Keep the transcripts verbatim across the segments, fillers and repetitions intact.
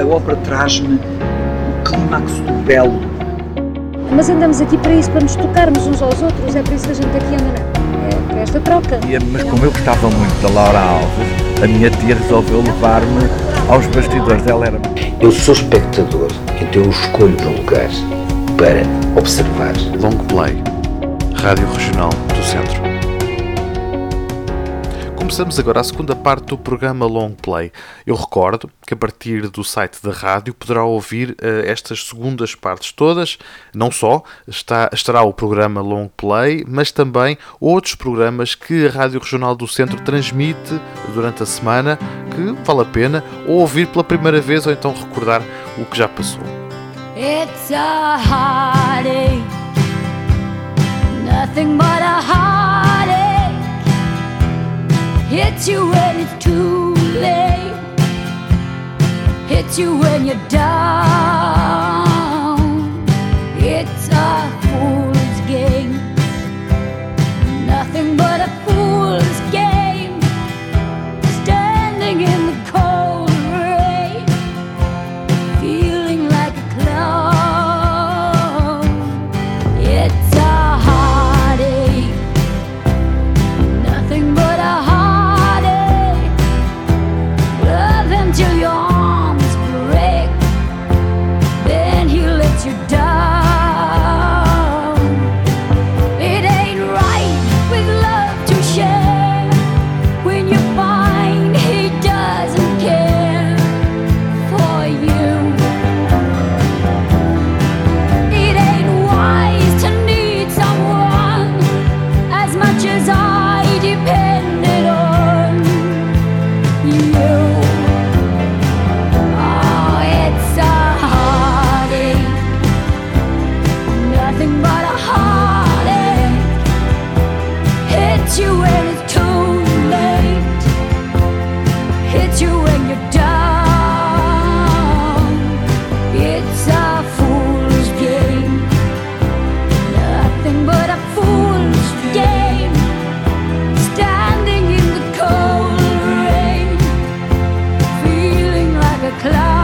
a ópera traz-me o clímax do belo. Mas andamos aqui para isso, para nos tocarmos uns aos outros, é para isso que a gente aqui anda, não é? É para esta troca. E, mas como eu gostava muito da Laura Alves, a minha tia resolveu levar-me aos bastidores dela. Era... Eu sou espectador, então eu escolho um lugar para observar. Long Play, Rádio Regional do Centro. Começamos agora a segunda parte do programa Long Play. Eu recordo que a partir do site da rádio poderá ouvir uh, estas segundas partes todas. Não só está, estará o programa Long Play, mas também outros programas que a Rádio Regional do Centro transmite durante a semana, que vale a pena ou ouvir pela primeira vez ou então recordar o que já passou. It's a heartache, nothing but a heartache. Hits you when it's too late, hits you when you're down. It's a fool's game, nothing but a fool's game. Standing in the cold rain, feeling like a clown. It's a heartache, nothing but a heartache. Till your arms break, then he lets you down. It ain't right with love to share when you find he doesn't care for you. It ain't wise to need someone as much as I depended on you. Hits you when it's too late, hits you when you're down. It's a fool's game, nothing but a fool's game. Standing in the cold rain, feeling like a clown.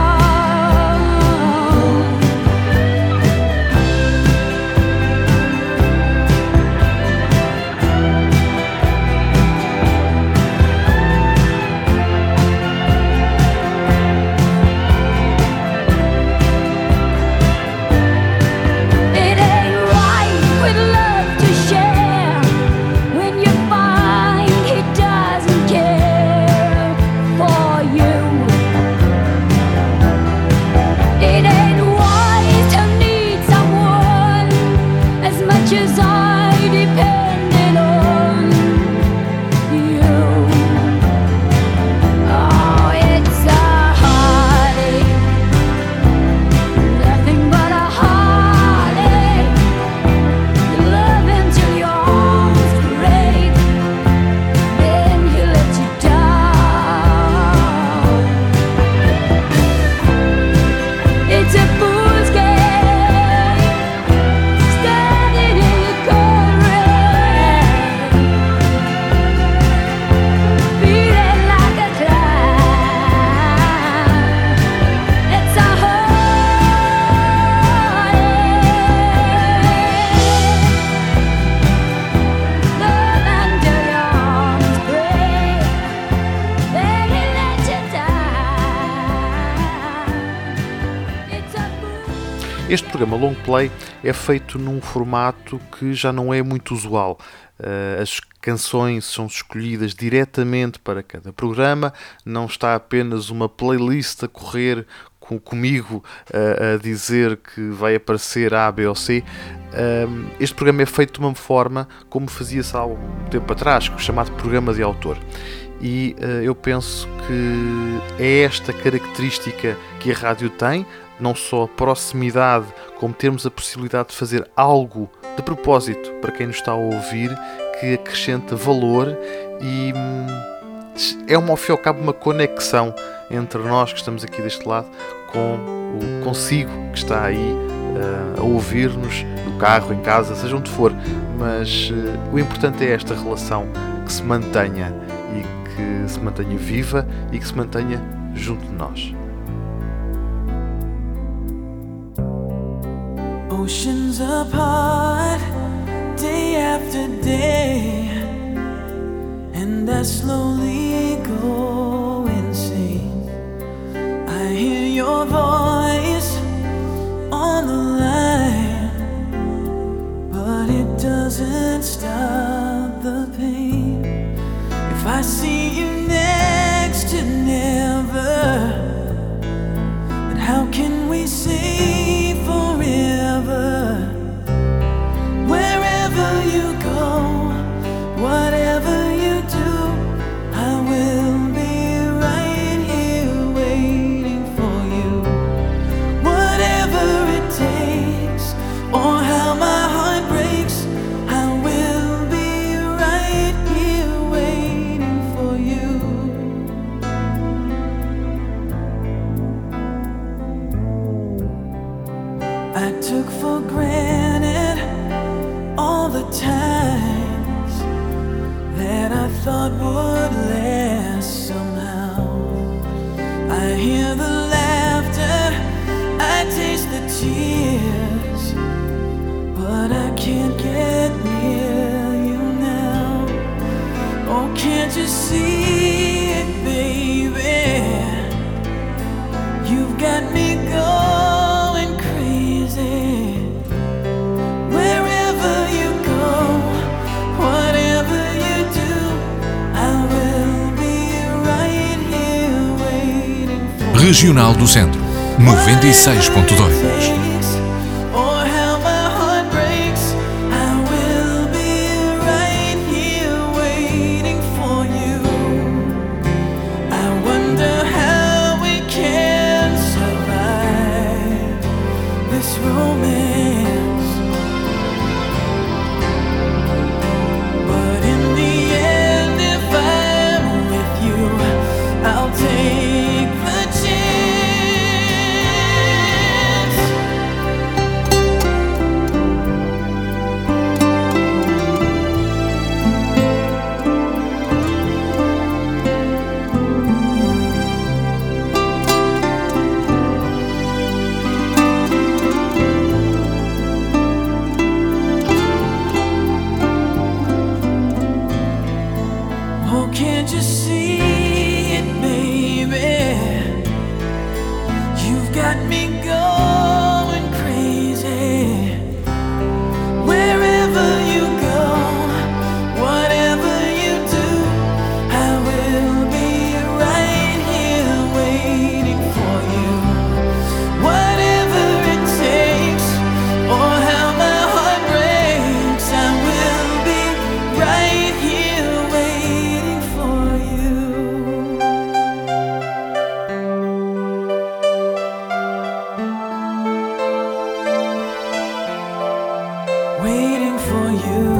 Este programa Long Play é feito num formato que já não é muito usual. Uh, as canções são escolhidas diretamente para cada programa, não está apenas uma playlist a correr com, comigo uh, a dizer que vai aparecer A, B ou C. Uh, este programa é feito de uma forma como fazia-se há algum tempo atrás, chamado programa de autor. E uh, eu penso que é esta característica que a rádio tem, não só a proximidade, como termos a possibilidade de fazer algo de propósito para quem nos está a ouvir, que acrescenta valor e hum, é uma, ao fim e ao cabo uma conexão entre nós que estamos aqui deste lado com o consigo que está aí uh, a ouvir-nos no carro, em casa, seja onde for, mas uh, o importante é esta relação que se mantenha e que se mantenha viva e que se mantenha junto de nós. Oceans apart, day after day, and I slowly go insane. I hear your voice on the line, but it doesn't stop the pain. If I see you next to never, then how can we say forever? Wherever you go, whatever you do, I will be right here waiting for you. Whatever it takes, or how my heart breaks, I will be right here waiting for you. I took for granted all the times that I thought would last somehow. I hear the laughter, I taste the tears, but I can't get near you now. Oh, can't you see it, baby? You've got me going crazy. Wherever you go, whatever you do, I will be right here waiting for you. Regional do Centro, noventa e seis ponto dois. Or how my heart breaks, I will be right here waiting for you. I wonder how we can survive this romance, but in the end, if I'm with you, I'll take the chance. Oh, can't you see it, baby? You've got me going crazy. Wherever you go, whatever you do, I will be right here waiting for you. Whatever it takes, or how my heart breaks, I will be right here waiting for you. Waiting for you.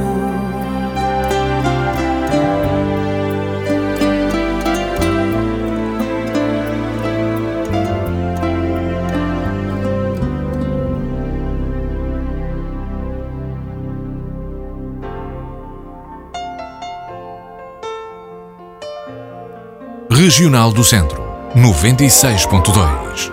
Regional do Centro, noventa e seis ponto dois.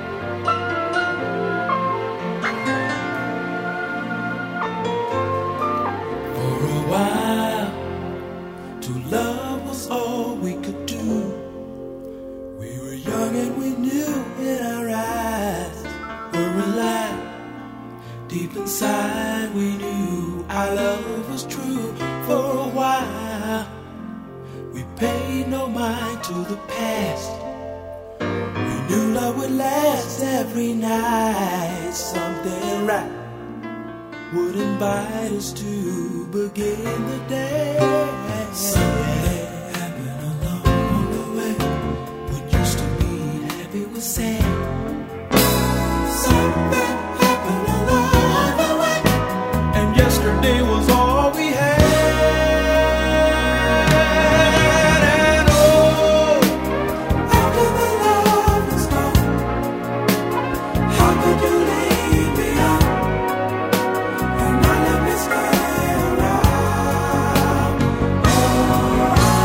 For a while, to love was all we could do. We were young and we knew in our eyes were alive. Deep inside we knew our love was true. For a while, we paid no mind to the past. We knew love would last every night. Something right would invite us to begin the day. Something happened along the way. What used to be happy was sad. Something happened along the way, and yesterday was all we had. And oh, after the love is gone, how could you leave me on? And not let me stay around. Oh,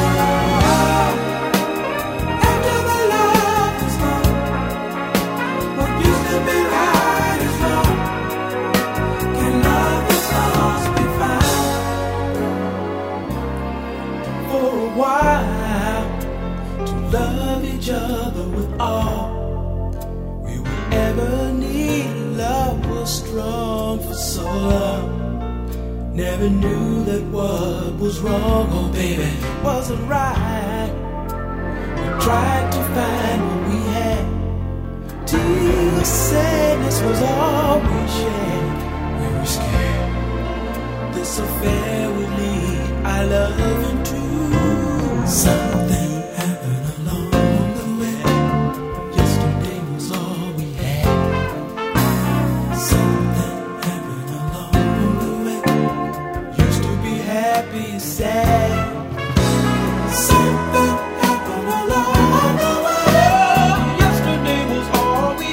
love each other with all we would ever need. Love was strong for so long. Never knew that what was wrong, oh baby, wasn't right. We tried to find what we had, till sadness was all we shared. We were scared this affair would lead our love into something happened along the way. Yesterday was all we had. Something happened along the way. Used to be happy, sad. Something happened along the way. Yesterday was all we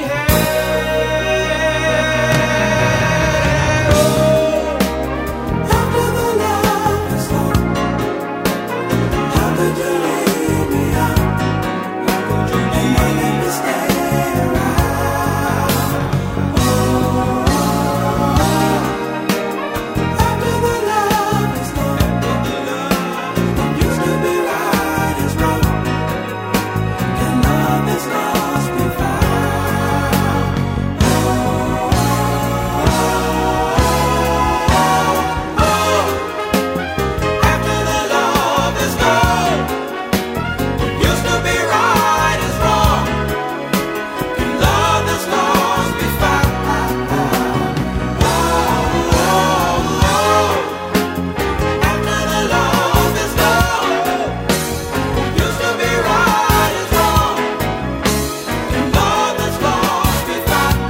had. Oh, after the love is gone, how could you leave me out? How could you leave me stay around? Oh, after the love is gone, what used to be right is wrong, and love is lost and found. Oh, after the love is gone, what used to be right is wrong, and love is lost and found. Oh, after the love is gone, what used to be right is wrong, and love is lost and found.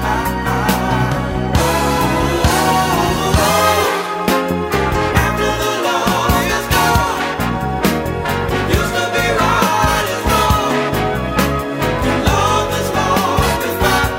After the love is gone, what used to be right is wrong, and love is lost and found.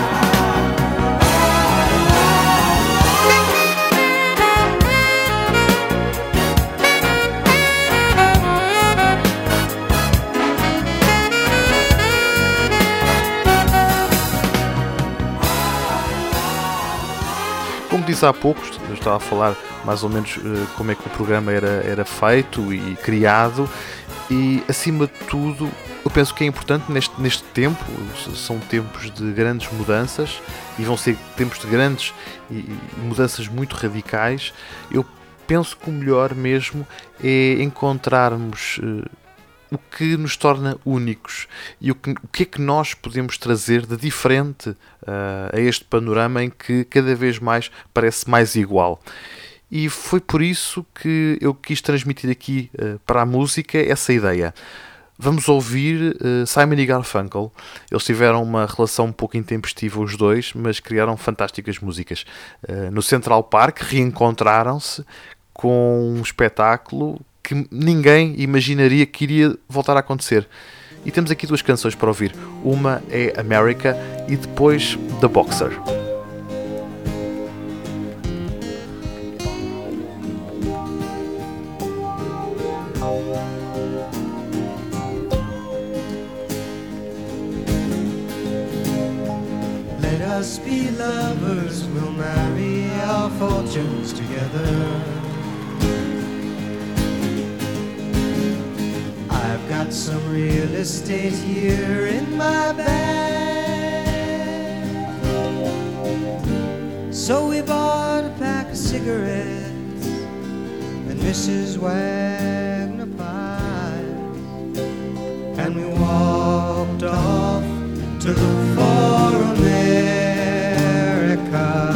Como disse há pouco, eu estava a falar mais ou menos eh, como é que o programa era, era feito e criado, e acima de tudo eu penso que é importante neste, neste tempo, são tempos de grandes mudanças e vão ser tempos de grandes e, e mudanças muito radicais. Eu penso que o melhor mesmo é encontrarmos eh, o que nos torna únicos e o que, o que é que nós podemos trazer de diferente uh, a este panorama em que cada vez mais parece mais igual. E foi por isso que eu quis transmitir aqui uh, para a música essa ideia. Vamos ouvir uh, Simon e Garfunkel. Eles tiveram uma relação um pouco intempestiva os dois, mas criaram fantásticas músicas. Uh, no Central Park reencontraram-se com um espetáculo que ninguém imaginaria que iria voltar a acontecer. E temos aqui duas canções para ouvir. Uma é America e depois The Boxer. Let us be lovers, we'll marry our fortunes together. I've got some real estate here in my bag. So we bought a pack of cigarettes and Missus Wagner pies, and we walked off to look for America.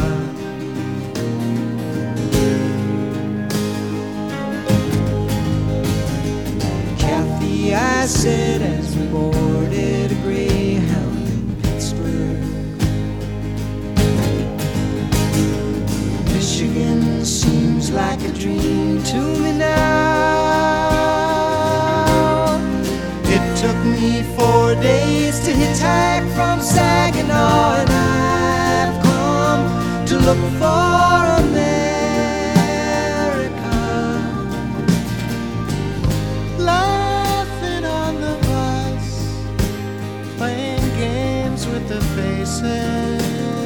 I said as we boarded a Greyhound in Pittsburgh, Michigan seems like a dream to me now. It took me four days to hitchhike from Saginaw, and I've come to look for America. The faces.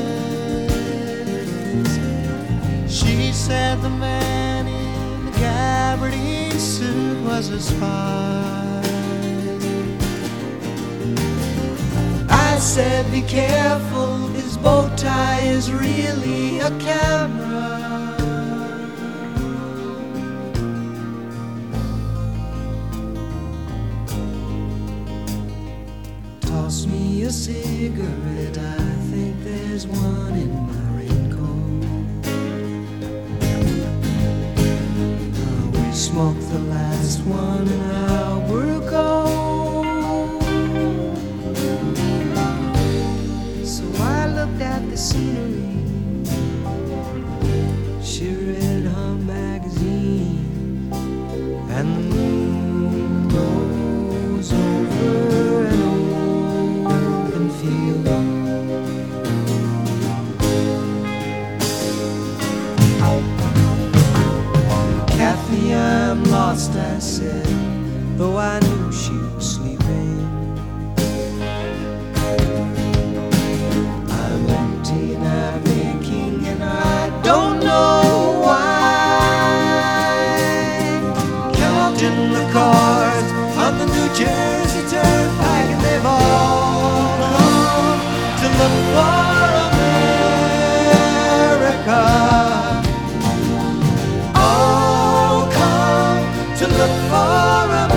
She said the man in the gabardine suit was a spy. said, be careful, his bow tie is really a camera. Toss me a cigarette, I think there's one in my raincoat. Uh, we smoked the last one an hour ago. So I looked at the scenery, she read her magazine, and the moon rose over an open field. Kathy, I'm lost, I said, though I knew she was sleeping. I'm empty and I'm aching and I don't know why. Count in the cars on the New Jersey Turnpike, and they've all come to look for America. All come to look for America.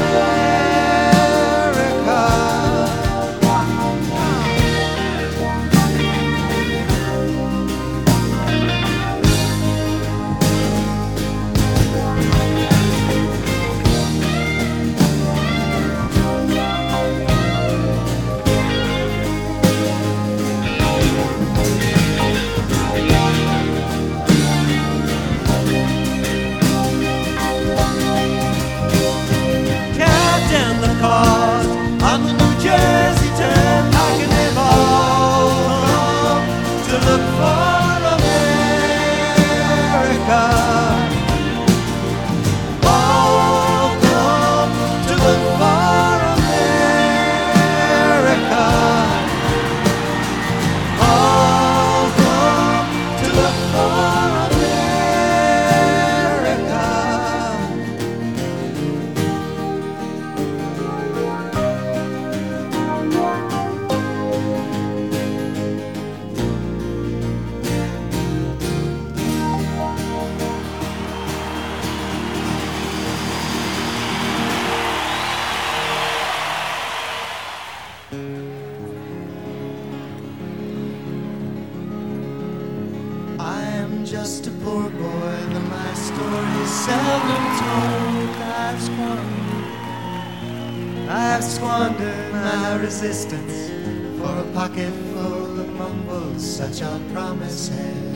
Count down the cars on the New Jersey Turnpike, and they've all come to look for America. All come to look for America. All come to look for America. I am just a poor boy, though my story is seldom told. I've squandered, I've squandered my resistance for a pocket full of mumbles, such are promises.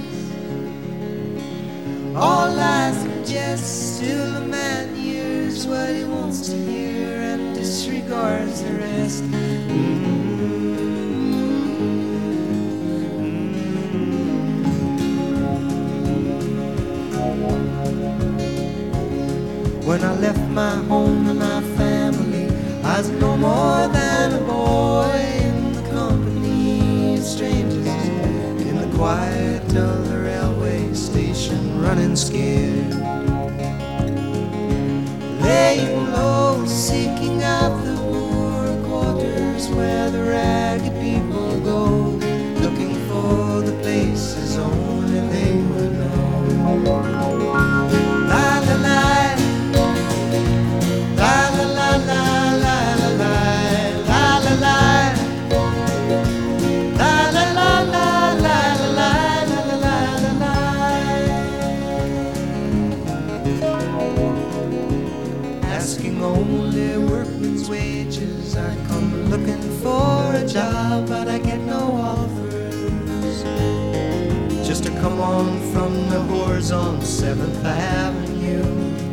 All lies and jests till a man hears what he wants to hear and disregards the rest. When I left my home and my family, I was no more than a boy in the company of strangers, in the quiet of the railway station, running scared, laying low, seeking out the poor quarters where the ragged people go, looking for the places only they would know. La la la. La la la la la la la la la la la la la la la la la la asking only workmen's wages. I come looking for a job, but I get no offers. Just to come on from the whores on seventh Avenue.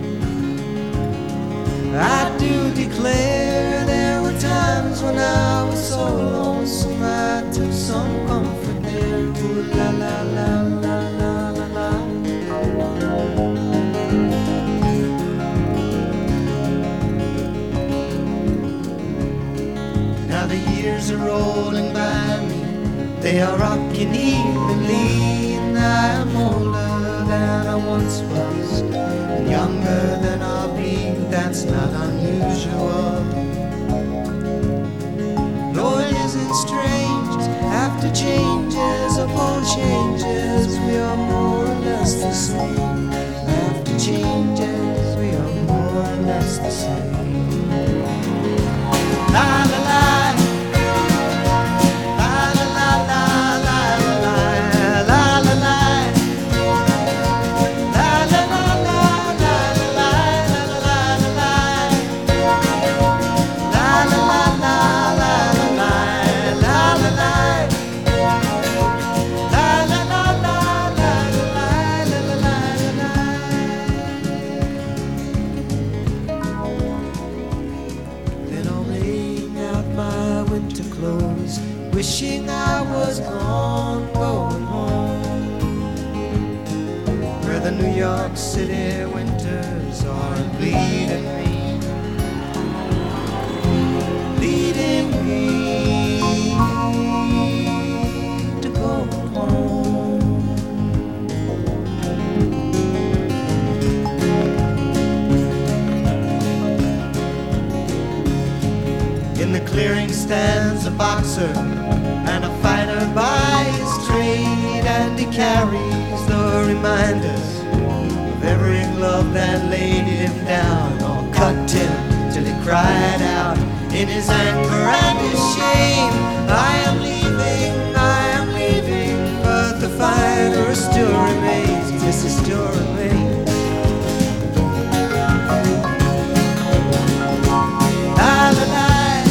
I do declare there were times when I was so lonesome I took some comfort there. Ooh, la la la la la la la. Now the years are rolling by me, they are rocking evenly, and I am older than I once was, and younger than I'll be. That's not unusual. No, it isn't strange After changes upon changes, we are more or less the same. After changes, we are more or less the same. La la la. Wishing I was gone, going home, where the New York City winters are bleeding me, leading me to go home. In the clearing stands a boxer and a fighter by his trade, and he carries the reminders of every glove that laid him down or cut him till he cried out in his anger and his shame, I am leaving, I am leaving, but the fighter still remains, yes, he still remains. La la la.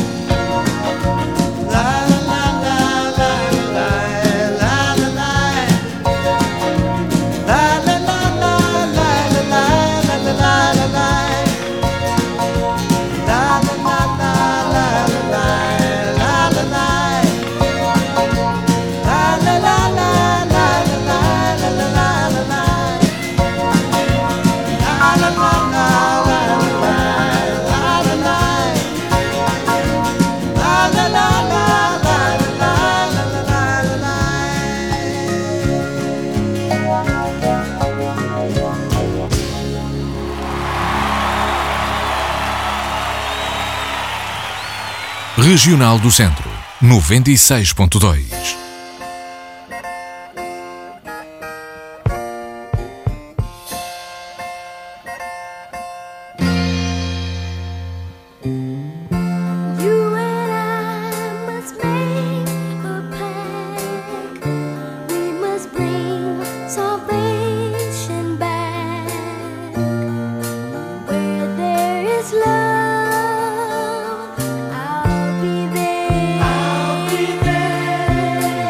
Regional do Centro, noventa e seis ponto dois. I'll be there.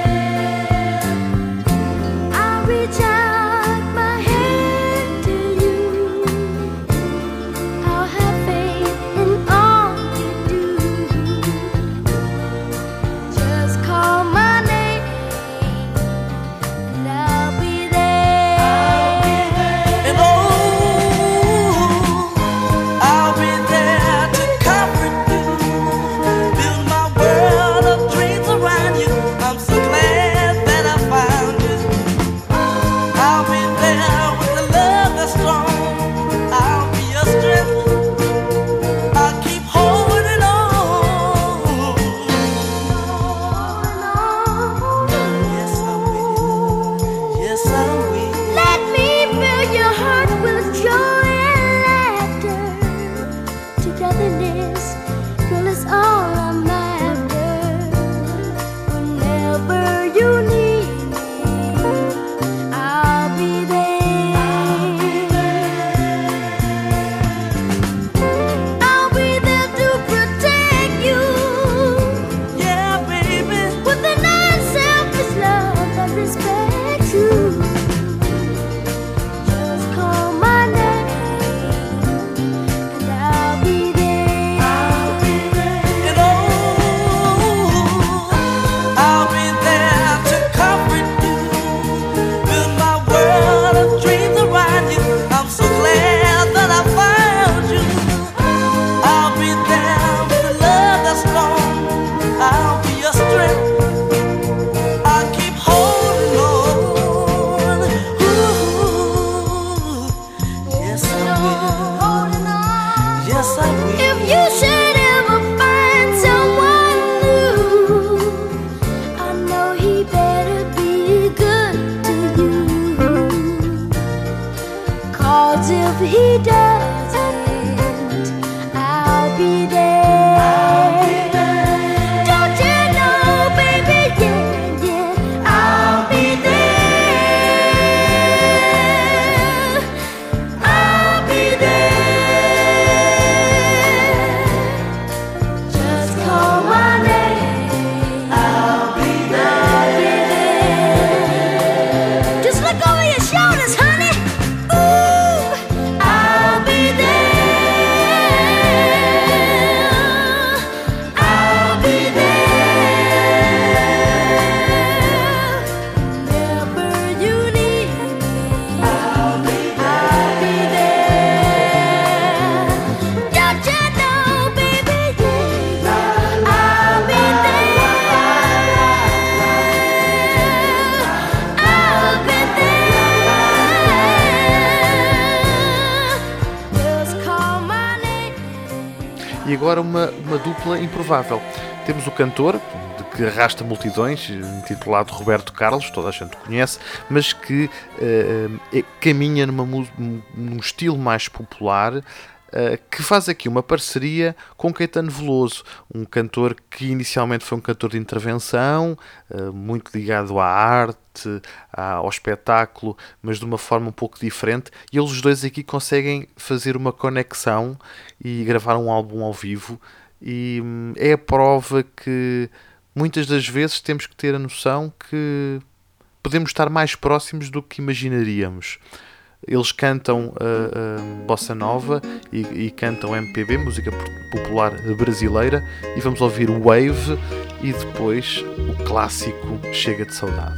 agora uma, uma dupla improvável. Temos o cantor, de que arrasta multidões, intitulado Roberto Carlos, toda a gente conhece, mas que uh, é, caminha numa, num estilo mais popular, uh, que faz aqui uma parceria com Caetano Veloso, um cantor que inicialmente foi um cantor de intervenção, uh, muito ligado à arte, ao espetáculo, mas de uma forma um pouco diferente, e eles dois aqui conseguem fazer uma conexão e gravar um álbum ao vivo. E hum, é a prova que muitas das vezes temos que ter a noção que podemos estar mais próximos do que imaginaríamos. Eles cantam uh, uh, bossa nova e, e cantam M P B, música popular brasileira, e vamos ouvir o Wave e depois o clássico Chega de Saudade.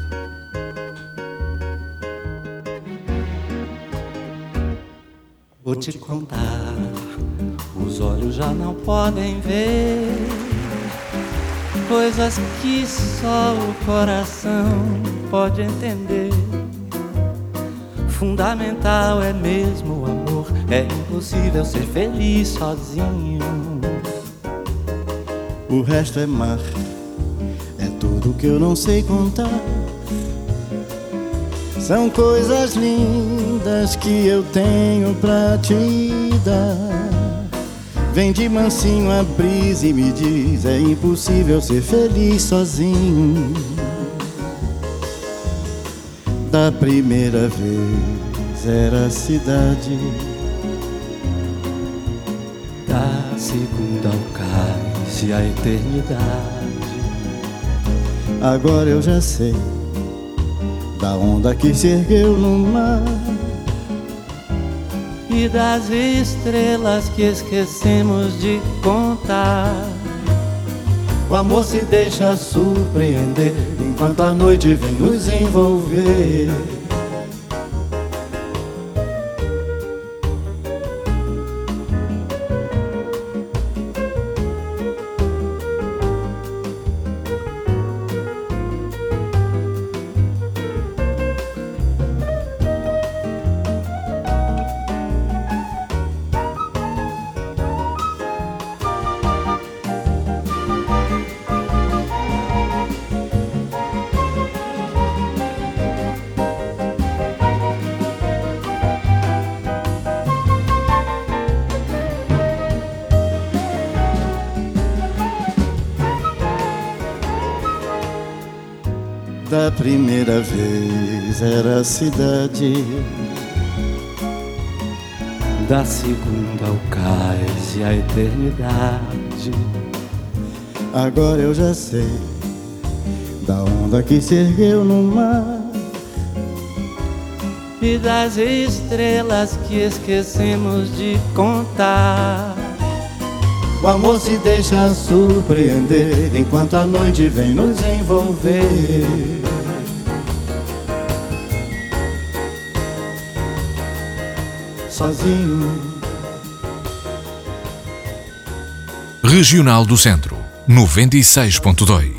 Vou te contar, os olhos já não podem ver coisas que só o coração pode entender. Fundamental é mesmo o amor, é impossível ser feliz sozinho. O resto é mar, é tudo que eu não sei contar. São coisas lindas que eu tenho pra te dar. Vem de mansinho a brisa e me diz, é impossível ser feliz sozinho. Da primeira vez era a cidade, da segunda ao cais e a eternidade. Agora eu já sei da onda que se ergueu no mar e das estrelas que esquecemos de contar. O amor se deixa surpreender enquanto a noite vem nos envolver. Da primeira vez era a cidade, da segunda ao cais e a eternidade. Agora eu já sei da onda que se ergueu no mar e das estrelas que esquecemos de contar. O amor se deixa surpreender enquanto a noite vem nos envolver. Sozinho. Regional do Centro, noventa e seis ponto dois.